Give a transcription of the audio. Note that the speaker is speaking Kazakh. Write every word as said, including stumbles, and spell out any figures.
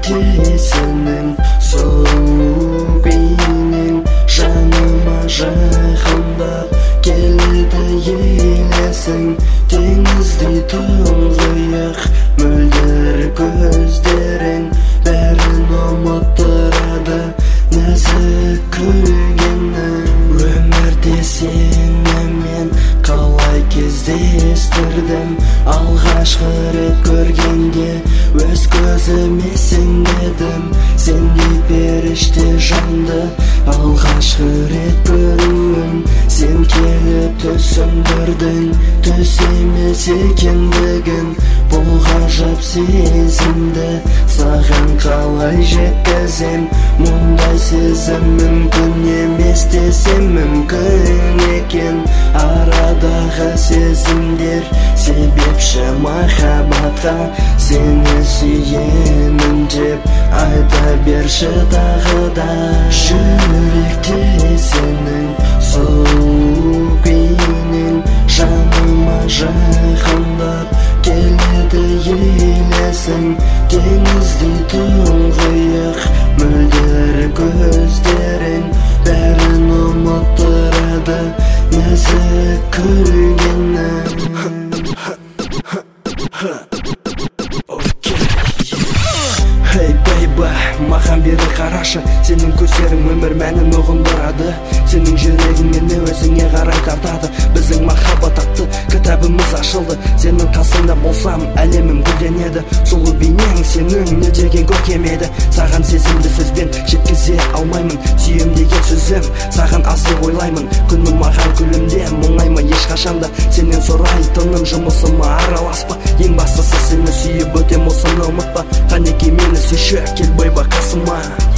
сенің сұлу бейнең жаныма жақындап келеді елесің теңіздей тұңғиық мөлдір көздерің бәрін ұмыттырады нәзік күлгенің өмірде сені мен қалай кездестірдім алғашқы рет көргенде өз көзіме сенбедім сендей періште жанды алғашқы рет көруім сен келіп түсіндірдің түс емес екендігін бұл ғажап сезімді саған қалай жеткізем мұндай сезім мүмкін емес десем мүмкін екен арадағы сезімдер себепші махаббатқа сені сүйемін деп айта берші тағы да жүректе сенің сұлу бейнең жаныма жақындап келеді елесің теңіздей тұңғиық мөлдір көздерің бәрін ұмыттырады нәзік күлгенің Hey baby, маған бері қарашы сенің көздерің өмір мәнін ұғындырады сенің жүрегің мені өзіңе қарай тартады біздің махаббат атты кітабымыз ашылды сенің қасыңда болсам әлемім гүлденеді сұлу бейнең сенің не деген көркем еді саған сезімді сөзбен жеткізе алмаймын сүйем деген сөзім саған асыл ойлаймын күнім маған күлімде мұңайма ешқашанда сенен сұрайтыным жұмысыма араласпа ең бастысы сені сүйіп өтем осыны ұмытпа қанекей мені сүйші кел байба қасыма